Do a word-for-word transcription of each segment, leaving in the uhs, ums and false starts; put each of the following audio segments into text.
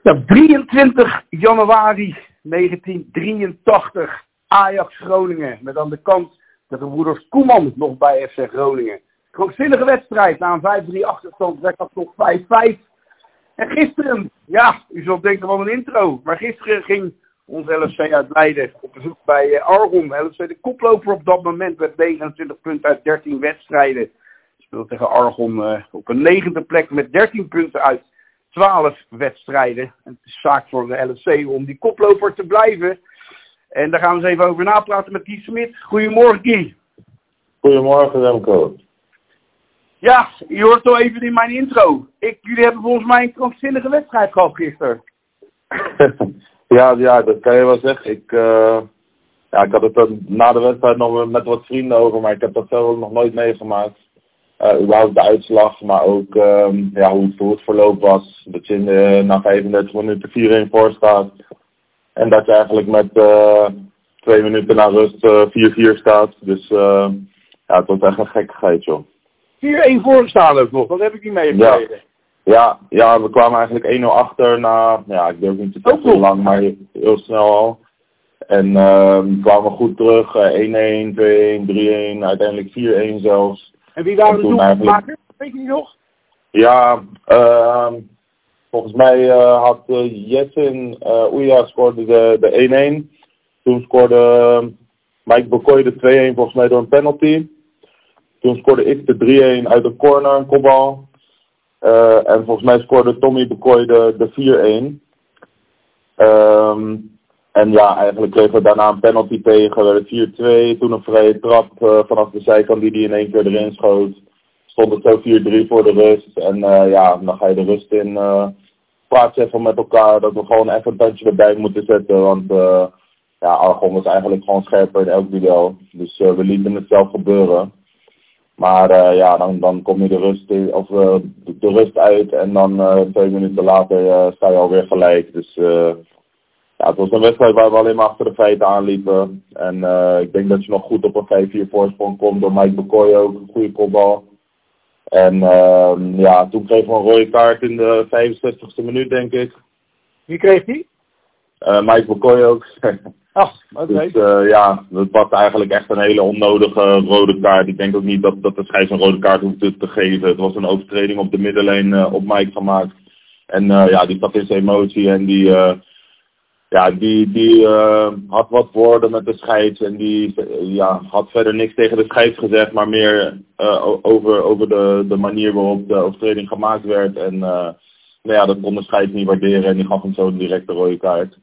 Ja, drieëntwintig januari negentien drieëntachtig, Ajax Groningen. Met aan de kant de gebroeders Koeman nog bij F C Groningen. Krankzinnige wedstrijd. Na een vijf drie achterstand werd dat nog vijf vijf. En gisteren, ja, u zult denken van een intro. Maar gisteren ging ons L F C uit Leiden op bezoek bij uh, Argon. L F C de koploper op dat moment met negenentwintig punten uit dertien wedstrijden. Speelt tegen Argon uh, op een negende plek met dertien punten uit twaalf wedstrijden. En het is zaak voor de L F C om die koploper te blijven. En daar gaan we eens even over napraten met Guy Smit. Goedemorgen, Guy. Goedemorgen, Remco. Ja, je hoort al even in mijn intro. Ik, jullie hebben volgens mij een krankzinnige wedstrijd gehad gisteren. ja, ja, dat kan je wel zeggen. Ik, uh, ja, ik had het er na de wedstrijd nog met wat vrienden over, maar ik heb dat zelf ook nog nooit meegemaakt. Uh, überhaupt de uitslag, maar ook um, ja, hoe, het, hoe het verloop was. Dat je in de, na vijfendertig minuten vier-een voor staat. En dat je eigenlijk met uh, twee minuten na rust uh, vier vier staat. Dus uh, ja, het was echt een gekkigheid, joh. vier-een voorgestaan ook nog, dat heb ik niet meegekregen. Ja, ja, ja, we kwamen eigenlijk één nul achter na, ja, ik durf niet te zeggen hoe lang, maar heel snel al. En uh, we kwamen goed terug, één-een, twee-een, drie-een, uiteindelijk vier-een zelfs. En wie waren de doelmakers? Eigenlijk... Weet je die nog? Ja, uh, volgens mij uh, had uh, Jessin uh, Oeja scoorde de, de één-een. Toen scoorde uh, Mike Bokoy de twee-een volgens mij door een penalty. Toen scoorde ik de drie-een uit de corner, een kopbal. Uh, en volgens mij scoorde Tommy Bokoy de, de vier-een. Um, en ja, eigenlijk kregen we daarna een penalty tegen, werd het vier-twee. Toen een vrije trap uh, vanaf de zijkant die die in één keer erin schoot. Stond het zo vier drie voor de rust. En uh, ja, dan ga je de rust in. Uh, praat even met elkaar dat we gewoon even een tandje erbij moeten zetten. Want uh, ja, Argon was eigenlijk gewoon scherper in elk duel. Dus uh, we lieten het zelf gebeuren. Maar uh, ja, dan, dan kom je de rust, in, of, uh, de, de rust uit en dan uh, twee minuten later uh, sta je alweer gelijk. Dus uh, ja, het was een wedstrijd waar we alleen maar achter de feiten aanliepen. En uh, ik denk dat je nog goed op een vijf vier voorsprong komt door Mike Bokoy ook, een goede kopbal. En uh, ja, toen kregen we een rode kaart in de vijfenzestigste minuut, denk ik. Wie kreeg die? Uh, Mike Bokoy ook. Ach, oké. Okay. Dus uh, ja, dat was eigenlijk echt een hele onnodige rode kaart. Ik denk ook niet dat, dat de scheids een rode kaart hoeft te, te geven. Het was een overtreding op de middenlijn uh, op Mike gemaakt. En uh, ja, die zat in zijn emotie en die, uh, ja, die, die uh, had wat woorden met de scheids. En die uh, ja, had verder niks tegen de scheids gezegd, maar meer uh, over, over de, de manier waarop de overtreding gemaakt werd. En uh, nou ja, dat kon de scheids niet waarderen en die gaf hem zo een directe rode kaart.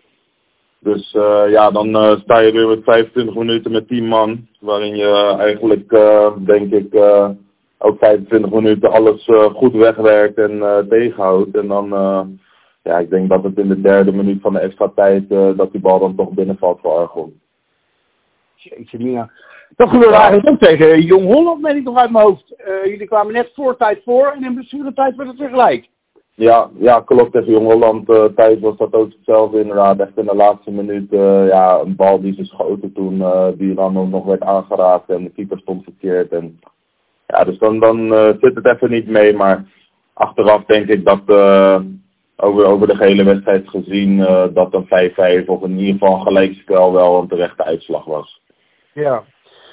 Dus uh, ja, dan uh, sta je weer met vijfentwintig minuten met tien man. Waarin je eigenlijk, uh, denk ik, uh, ook vijfentwintig minuten alles uh, goed wegwerkt en uh, tegenhoudt. En dan, uh, ja, ik denk dat het in de derde minuut van de extra tijd, uh, dat die bal dan toch binnenvalt voor Argon. Jeetje mina. Dat gebeurde ja. eigenlijk ook tegen Jong Holland, meen ik nog uit mijn hoofd. Uh, jullie kwamen net voor tijd voor en in blessuretijd werd het tegelijk. Ja, ja, klopt. Tegen Jong Holland uh, thuis was dat ook hetzelfde inderdaad. Echt in de laatste minuut uh, ja, een bal die ze schoten toen, uh, die dan ook nog werd aangeraakt en de keeper stond verkeerd. En, ja, dus dan, dan uh, zit het even niet mee, maar achteraf denk ik dat uh, over, over de gehele wedstrijd gezien uh, dat een vijf vijf of in ieder geval een gelijkspel wel een terechte uitslag was. Ja.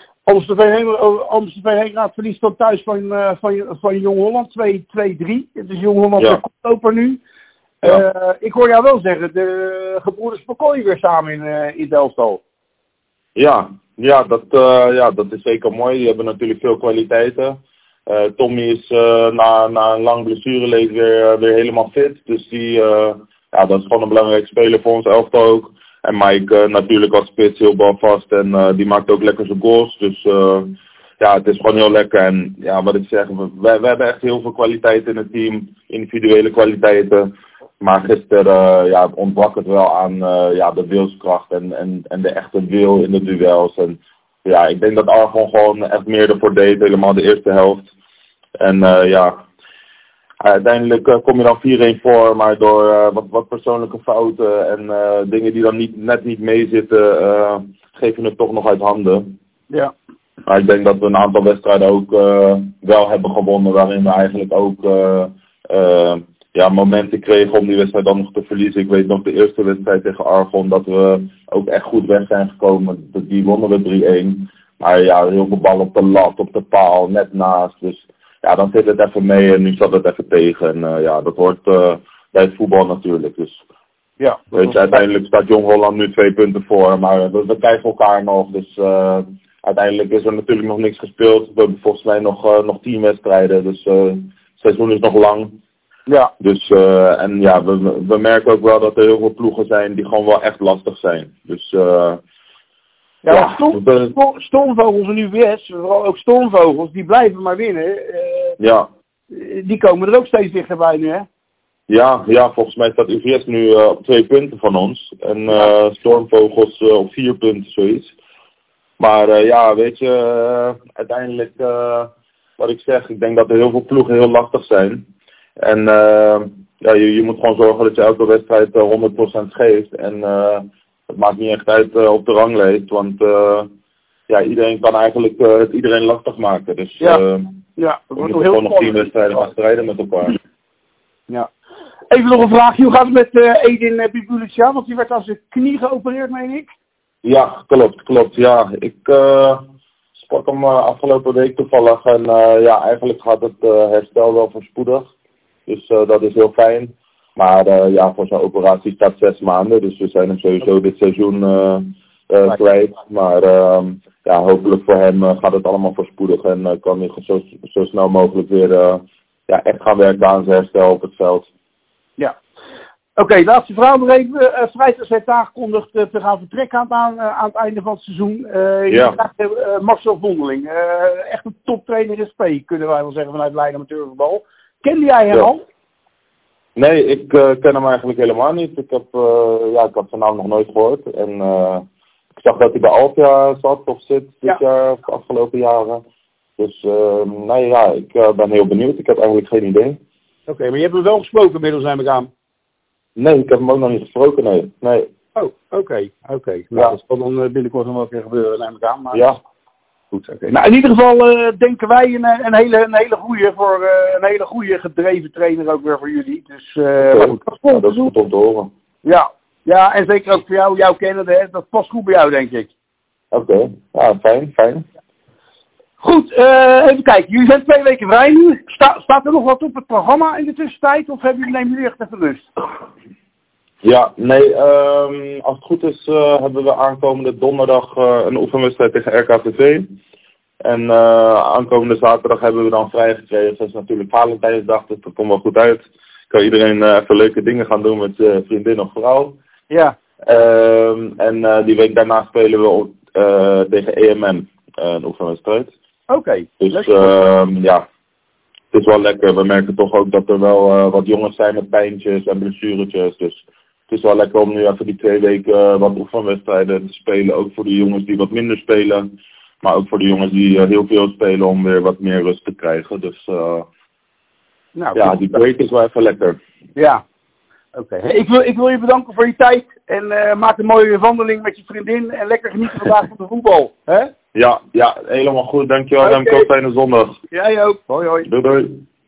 Amstelveen Heekraad verliest dan thuis van, uh, van, van Jong Holland twee drie. Het is Jong Holland de koploper nu. Uh, ja. Ik hoor jou wel zeggen, de gebroeders Bokoy weer samen in, uh, in Delftal. Ja, ja, dat, uh, ja, dat is zeker mooi. Die hebben natuurlijk veel kwaliteiten. Uh, Tommy is uh, na, na een lang blessureleed weer, uh, weer helemaal fit. Dus die, uh, ja, dat is gewoon een belangrijke speler voor ons elftal ook. En Mike uh, natuurlijk als spits heel balvast en uh, die maakt ook lekker zijn goals. Dus uh, ja, het is gewoon heel lekker. En ja, wat ik zeg, we, we hebben echt heel veel kwaliteit in het team. Individuele kwaliteiten. Maar gisteren uh, ja, ontbrak het wel aan uh, ja, de wilskracht en, en, en de echte wil in de duels. En ja, ik denk dat Argon gewoon echt meer ervoor deed, helemaal de eerste helft. En uh, ja... Uiteindelijk uh, kom je dan vier-een voor, maar door uh, wat, wat persoonlijke fouten en uh, dingen die dan niet, net niet meezitten, uh, geef je het toch nog uit handen. Ja. Maar ik denk dat we een aantal wedstrijden ook uh, wel hebben gewonnen, waarin we eigenlijk ook uh, uh, ja, momenten kregen om die wedstrijd dan nog te verliezen. Ik weet nog de eerste wedstrijd tegen Argon dat we ook echt goed weg zijn gekomen. Die wonnen we drie-een. Maar ja, heel veel ballen op de lat, op de paal, net naast. Dus ja, dan zit het even mee en nu zat het even tegen. En uh, ja, dat hoort uh, bij het voetbal natuurlijk. Dus ja, weet je, uiteindelijk staat Jong Holland nu twee punten voor. Maar we, we krijgen elkaar nog. Dus uh, uiteindelijk is er natuurlijk nog niks gespeeld. We hebben volgens mij nog, uh, nog tien wedstrijden. Dus uh, het seizoen is nog lang. Ja. Dus, uh, en ja, we, we merken ook wel dat er heel veel ploegen zijn die gewoon wel echt lastig zijn. Dus, uh, ja, ja storm, storm, Stormvogels en U V S, vooral ook Stormvogels, die blijven maar winnen. Uh, ja. Die komen er ook steeds dichterbij nu, hè? Ja, ja, volgens mij staat U V S nu uh, op twee punten van ons. En uh, ja. Stormvogels uh, op vier punten, zoiets. Maar uh, ja, weet je, uh, uiteindelijk, uh, wat ik zeg, ik denk dat er heel veel ploegen heel lastig zijn. En uh, ja, je, je moet gewoon zorgen dat je elke wedstrijd uh, honderd procent geeft. En uh, het maakt niet echt uit uh, op de ranglijst, want uh, ja, iedereen kan eigenlijk uh, het iedereen lastig maken. Dus ja. Uh, ja, we moeten gewoon nog tien wedstrijden gaan strijden met elkaar. Ja. Even nog een vraagje, hoe gaat het met uh, Edin uh, Bibulica? Want die werd als zijn knie geopereerd, meen ik? Ja, klopt, klopt. Ja, ik uh, sprak hem uh, afgelopen week toevallig en uh, ja, eigenlijk gaat het uh, herstel wel voorspoedig. Dus uh, dat is heel fijn. Maar uh, ja, voor zijn operatie staat zes maanden, dus we zijn hem sowieso dit seizoen uh, uh, kwijt. Maar uh, ja, hopelijk voor hem uh, gaat het allemaal voorspoedig en uh, kan hij zo, zo snel mogelijk weer uh, ja, echt gaan werken aan zijn herstel op het veld. Ja. Oké, okay, laatste vraag nog even. Uh, Vrijdag werd aangekondigd uh, te gaan vertrekken aan, aan, uh, aan het einde van het seizoen. Uh, ja. Je krijgt uh, Marcel Vondeling. Uh, echt een toptrainer in spe, kunnen wij wel zeggen, vanuit Leiden Amateurvoetbal. Kende jij hem ja. al? Nee, ik uh, ken hem eigenlijk helemaal niet. Ik heb, uh, ja, ik had zijn naam nog nooit gehoord. En uh, ik zag dat hij bij Alpia zat of zit dit ja. jaar of de afgelopen jaren. Dus uh, nee, ja, ik uh, ben heel benieuwd. Ik heb eigenlijk geen idee. Oké, okay, maar je hebt hem wel gesproken inmiddels, neem ik aan. Nee, ik heb hem ook nog niet gesproken, nee. nee. Oh, oké, okay, oké. Okay. Nou, ja. Dat zal dan binnenkort nog wel een keer gebeuren, neem ik aan. Maar... Ja. Goed, oké. Okay. Nou, in ieder geval uh, denken wij een, een hele, een hele goede voor uh, een hele goede gedreven trainer ook weer voor jullie. Dus uh, okay. goed. Ja, dat is goed om te horen. Ja, ja, en zeker ook voor jou, jouw kennende, hè. Dat past goed bij jou, denk ik. Oké, okay. Ja, fijn, fijn. Goed, uh, even kijken. Jullie zijn twee weken vrij nu. Sta, staat er nog wat op het programma in de tussentijd? Of hebben jullie, nemen jullie echt even rust? Ja, nee, um, als het goed is uh, hebben we aankomende donderdag uh, een oefenwedstrijd tegen R K V V. En uh, aankomende zaterdag hebben we dan vrijgekregen. Dat is natuurlijk Valentijnsdag, dus dat komt wel goed uit. Kan iedereen uh, even leuke dingen gaan doen met uh, vriendin of vrouw. Ja. Um, en uh, die week daarna spelen we op, uh, tegen E M M uh, een oefenwedstrijd. Oké. Okay. Dus uh, ja, het is wel lekker. We merken toch ook dat er wel uh, wat jongens zijn met pijntjes en blessuretjes. Dus het is wel lekker om nu even die twee weken uh, wat oefenwedstrijden te spelen. Ook voor de jongens die wat minder spelen. Maar ook voor de jongens die uh, heel veel spelen om weer wat meer rust te krijgen. Dus uh, nou, ja, die break is wel even lekker. Ja. Oké. Okay. Ik, wil, ik wil je bedanken voor je tijd. En uh, maak een mooie wandeling met je vriendin. En lekker genieten vandaag van de voetbal. Hè? Ja, ja, helemaal goed. Dankjewel. Okay. En een fijne zondag. Jij ook. Hoi hoi. Doei doei.